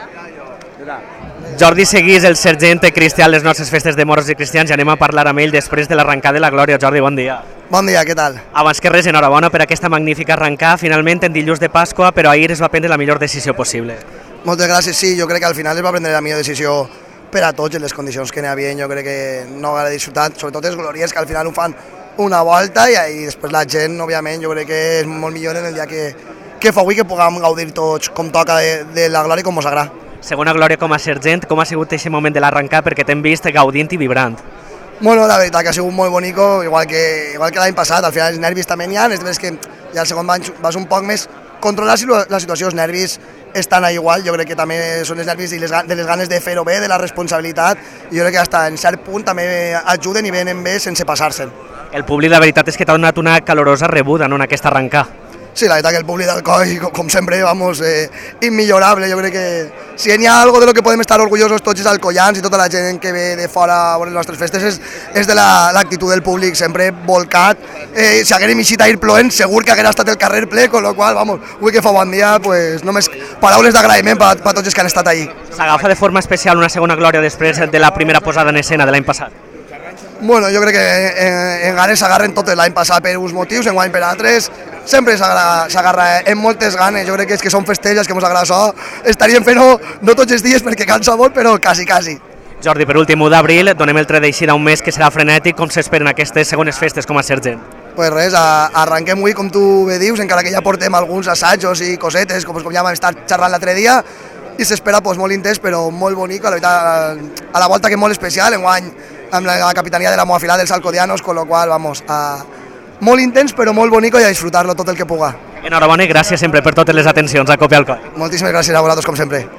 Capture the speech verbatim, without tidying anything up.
Jordi Seguís, el sergent Cristià a les nostres festes de moros i cristians, i anem a parlar amb ell després de l'arrencada de la Glòria. Jordi, bon dia. Bon dia, què tal? Abans que res, enhorabona per aquesta magnífica arrencada, finalment en dilluns de Pasqua, però ahir es va prendre la millor decisió possible. Moltes gràcies, sí, jo crec que al final es va prendre la millor decisió per a tots en les condicions que n'hi havia. Jo crec que no haurà disfrutat, sobretot els glòries que al final ho fan una volta i, i després la gent, òbviament, jo crec que és molt millor en el dia que, que fa avui que puguem gaudir tots com toca de, de la Glòria com mos agrada. Segona Glòria com a sergent, com ha sigut aquest moment de l'arrencada, perquè t'hem vist gaudint i vibrant? Bueno, la veritat que ha sigut molt bonico, igual que, igual que l'any passat, al final els nervis també n'hi ha, és veritat que ja el segon any vas un poc més controlar la situació, els nervis estan igual, jo crec que també són els nervis i les, de les ganes de fer-ho bé, de la responsabilitat, i jo crec que hasta en cert punt també ajuden i venen bé sense passar-se'n. El públic, la veritat és que t'ha donat una calorosa rebuda, no, en aquesta arrencada. Sí, la veritat que el públic d'Alcoi, com sempre, vamos, eh, immillorable. Jo crec que si hi ha algo de lo que podem estar orgullosos tots els alcoians i tota la gent que ve de fora a veure les nostres festes és, és de l'actitud la, del públic, sempre volcat. Eh, si haguérem eixit a ir ploent, segur que haguera estat el carrer ple, con lo qual, vamos, avui que fa bon dia, pues, només paraules d'agraïment per, per tots els que han estat ahí. S'agafa de forma especial una segona Glòria després de la primera posada en escena de l'any passat? Bueno, jo crec que en, en ganes s'agarren totes, l'any passat per uns motius, enguany per altres, sempre s'agarra en moltes ganes, jo crec que és que són festelles, que ens agrada això, estaríem fent-ho no tots els dies perquè cansa molt, però quasi, quasi. Jordi, per últim, u d'abril, donem el tret d'eixida un mes que serà frenètic, com s'esperen aquestes segones festes com a sergent? Pues res, arrenquem avui, com tu bé dius, encara que ja portem alguns assajos i cosetes, com, com ja vam estar xerrant l'altre dia, i s'espera pues, molt intens, però molt bonic, la veritat, a la volta que és molt especial, enguany amb la, la capitania de la Moafilà dels Alcodianos, con lo cual, vamos, a, molt intens, però molt bonic i a disfrutar-lo tot el que puga. Enhorabona i gràcies sempre per totes les atencions a Cope Alcoi. Moltíssimes gràcies a vosaltres, com sempre.